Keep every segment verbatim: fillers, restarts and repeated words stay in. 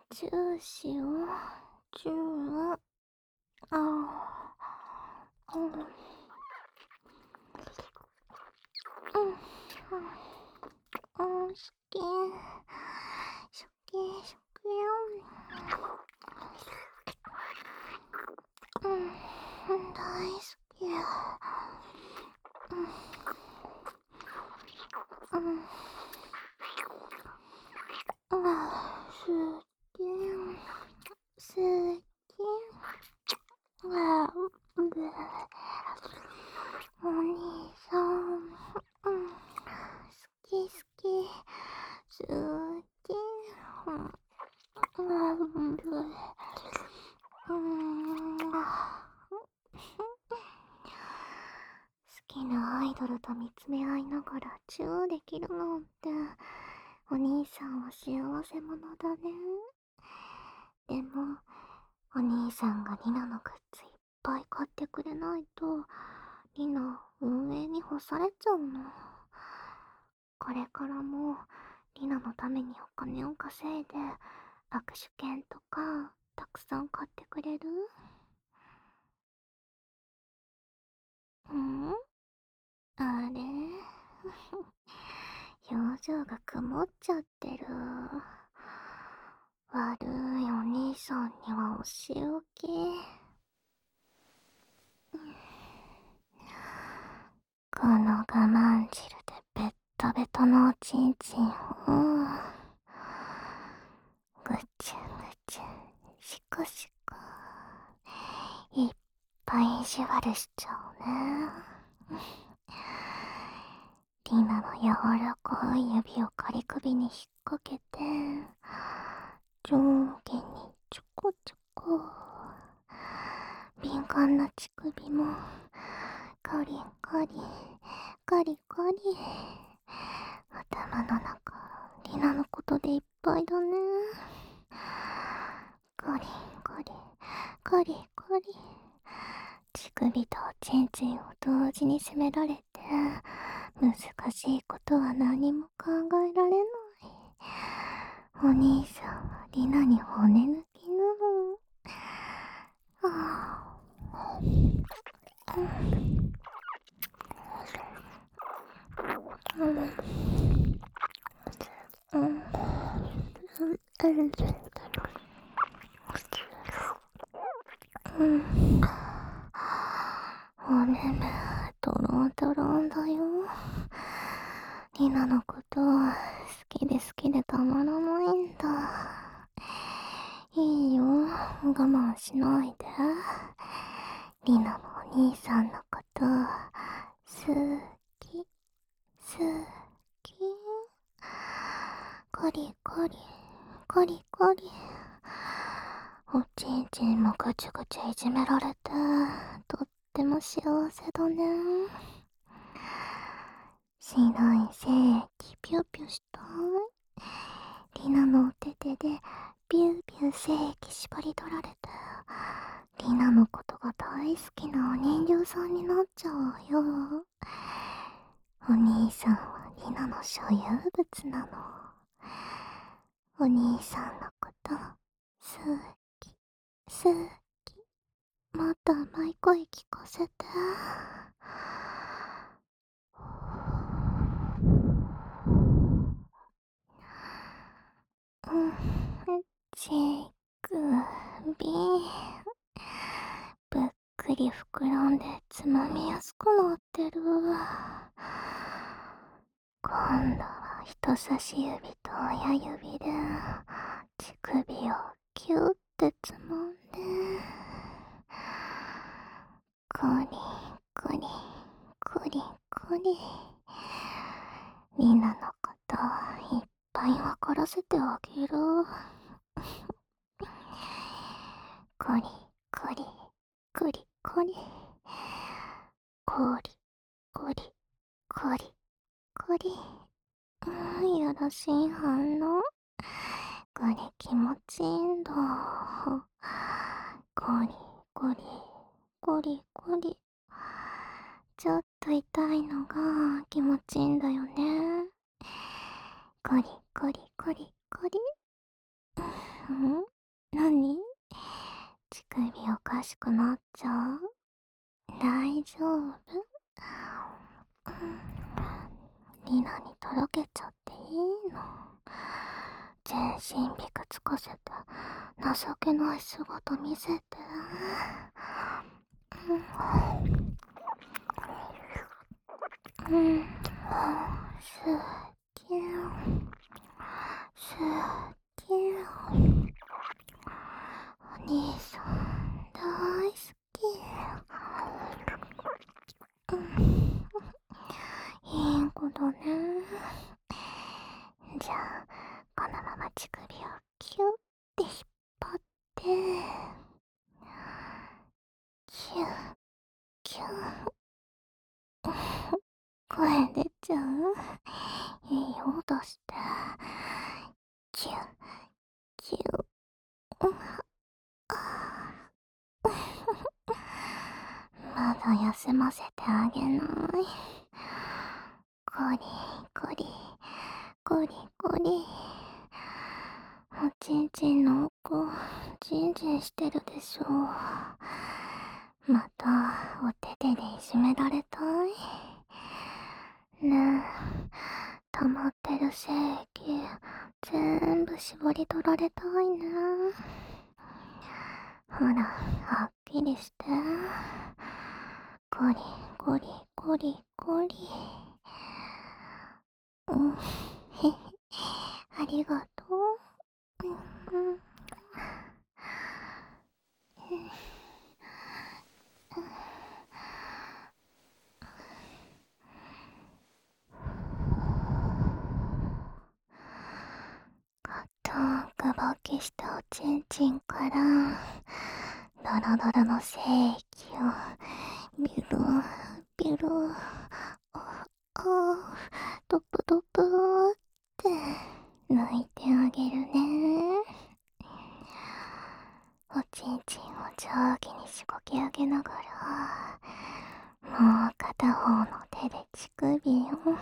チューしよう。チュー。ああ。うん。うん。うん。好き。好き、好きよ。うん。大好き。うん。うん。ああ、好き。好き。ああ、で、お兄さん。うん。好き好き。好き。うん。うん。で、うん。好きなアイドルと見つめ合いながらチューできるなんて、お兄さんは幸せ者だね。でも、お兄さんがリナのグッズいっぱい買ってくれないと、リナ運営に干されちゃうの。これからもリナのためにお金を稼いで握手券とかたくさん買ってくれる？うん？あれ表情が曇っちゃってる。悪いお兄さんにはお仕置き。この我慢汁でベッタベタのおちんちんをぐちゅぐちゅしこしこいっぱい意地悪しちゃうね。リナの柔らかい指を仮首に引っ掛けて上下にちょこちょこ、敏感な乳首もカリカリカリカリ。頭の中リナのことでいっぱいだね。カリカリカリカリ。乳首とおちんちんを同時に責められて難しいことは何も考えられない。お兄さんはリナに骨抜きなの。ああ。うん。うん。うん。うん。おねめドロンドロンだよ。リナのこと好きで好きでたまらないんだ。いいよ、我慢しないで。リナもお兄さんのこと好き好き。コリコリコリコリ。おちんちんもぐちゅぐちゅいじめられてとっても幸せだね。白い精液ピュピュしたい。リナのお手手でビュービュー精液縛り取られてリナのことが大好きなお人形さんになっちゃうわよ。お兄さんはリナの所有物なの。お兄さんのこと好き好き。もっと甘い声聞かせて。うん、ちくびぷっくり膨らんでつまみやすくなってる。今度は人差し指と親指で乳首をキュッてつまんでコリコリコリコリ。リナのこといっぱいわからせてあげる。コリコリコリコリコリコリコリコリ。うん、よろしい反応。これ気持ちいいんだ。コリコリコリコリ。ちょっと痛いのが気持ちいいんだよね。コリコリコリコリ。 ん？何？乳首おかしくなっちゃう？大丈夫？リナにとろけちゃっていいの？全身びくつかせて情けない姿見せて。うん、すっきりすっきり。お兄さん大好き。うん、いい子だね。じゃあこのまま乳首をキュッて引っ張って、キュッキュッ。声出ちゃう？いい音して。キュッキュッ。まだ休ませてあげない？コリコリコリコリ。おちんちんの奥ジンジンしてるでしょ。またお手手でいじめられたい？ねえ、溜まってる精液全部絞り取られたいね。ほら、はっきりして。コリコリコリコリ。うん、へへ、ありがとう。うんうん。とくぼきしたおちんちんからドロドロの精液をビュルビュル、ああ、トプトプって抜いてあげるね。おちんちんを上下にしごき上げながら、もう片方の手で乳首を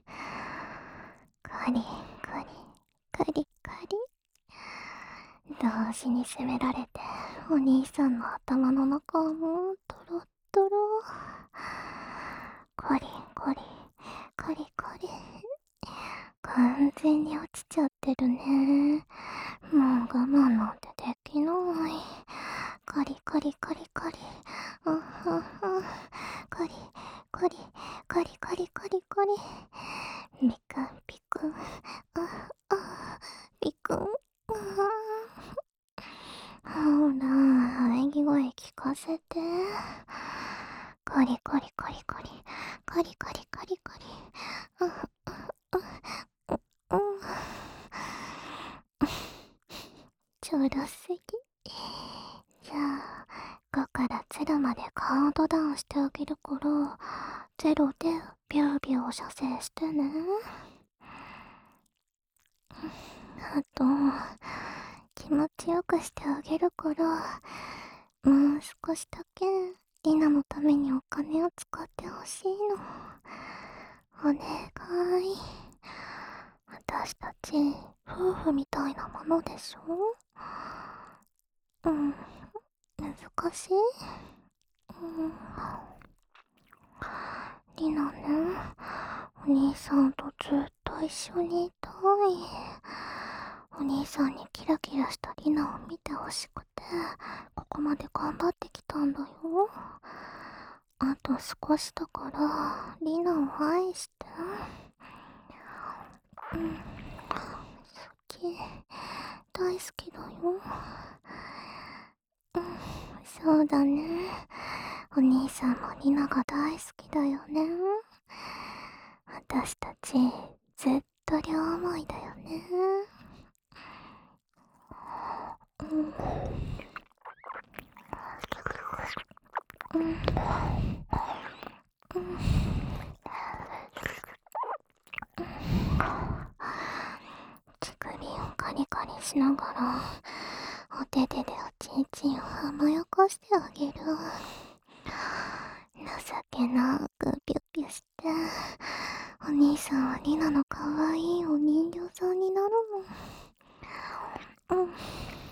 カリカリカリカリ同時に攻められて、お兄さんの頭の中はもうトロットロ。コリコリコリコリ。完全に落ちちゃってるね。もう我慢なんてできない。カリカリカリカリ。あはは。カリカリカリカリカリカリ。ピクンピクン。ああ、ピクン。ああ、ほら、喘ぎ声聞かせて。カリカリカリカリ。カリカリカリカリ。ああああ。ちょろすぎ。じゃあごからゼロまでカウントダウンしてあげるから、ゼロでビュービュー射精してね。あと気持ちよくしてあげるから、もう少しだけリナのためにお金を使ってほしいの。お願い。私たち夫婦みたいなものでしょ？うん、難しい？うん、リナね、お兄さんとずっと一緒にいたい。お兄さんにキラキラしたリナを見てほしくて、ここまで頑張ってきたんだよ。あと少しだからリナを愛して。うん、好き、大好きだよ。うん、そうだね。お兄さんもリナが大好きだよね。私たちずっと両思いだよね。うん、うん、うん、乳首をカリカリしながらお手手でおちんちんを甘やかしてあげる。情けなくピュッピュして、お兄さんはリナのかわいいお人形さんになるもん。うん、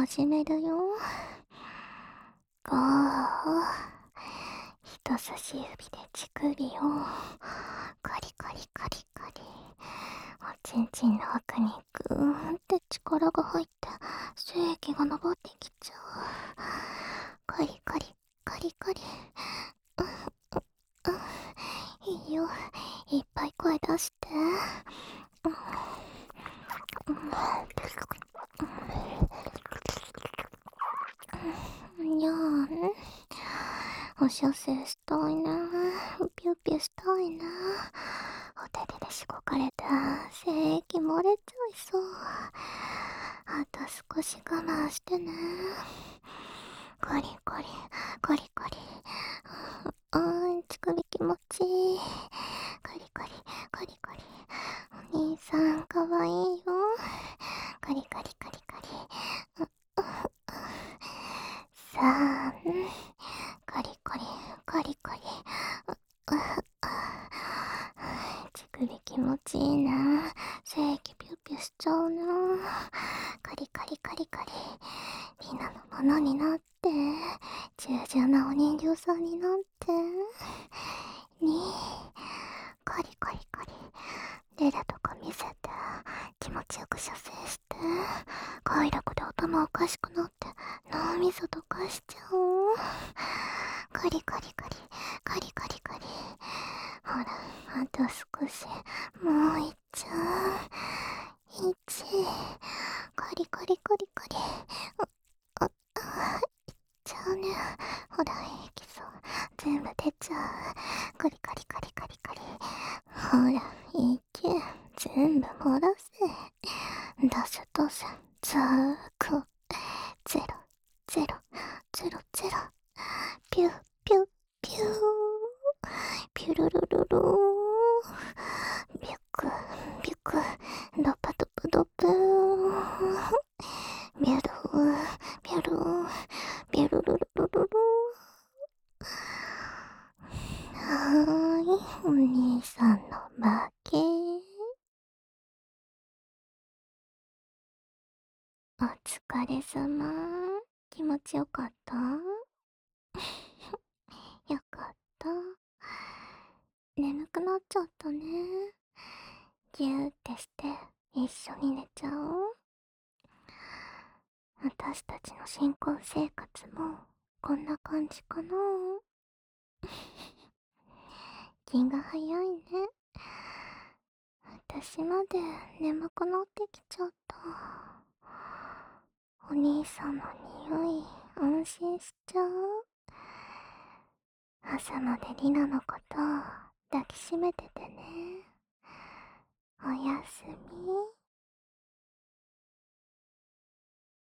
始めるよ。ゴー。人差し指で乳首をカリカリカリカリ、おちんちんの奥にグーンって力が入って精液が上ってきちゃう。カリカリカリカリ、うんうん、いいよ、いっぱい声出して。うんうん、にゃーん、おしゃせしたいな、ピュピュしたいな、お手手でしごかれた精液漏れちゃいそう。あと少し我慢してね。コリコリコリコリ、あー、乳首気持ちいい。コリコリコリコリ、お兄さんかわいいよ。コリコリコリコリ、さあ、コリコリコリコリ、乳首気持ちいいな、精液ピュピュしちゃうな。カリカリカリカリ、みんなのものになって、従順なお人形さんになって、にカリカリカリ、出るとこ見せて、気持ちよく射精して、快楽で頭おかしくなって脳みそとかしちゃおう。カリカリカリカリカリカリ、ほら、あと少し、もういっちゃう。いち、カリカリカリカリ、あ、あ、あ、いっちゃうね。ほら、エキス全部出ちゃう。カリカリカリカリカリ、ほら、いけ、全部漏らせ。出せ出せ、ザーク、ゼロ、ゼロ、ゼロ、ゼロ、ピュッピュッピュー、ピュルルルルー、ビュク、ビュク、ドパドプドプー、ビュルー、ビュルー、ビュルルルルルルー。はーい、お兄さんの負け。お疲れ様。気持ちよかった？よかった。眠くなっちゃったね。ぎゅーってして一緒に寝ちゃおう。私たちの新婚生活もこんな感じかな。気が早いね。私まで眠くなってきちゃった。お兄さんの匂い安心しちゃう。朝までリナのこと抱きしめててね。おやすみ。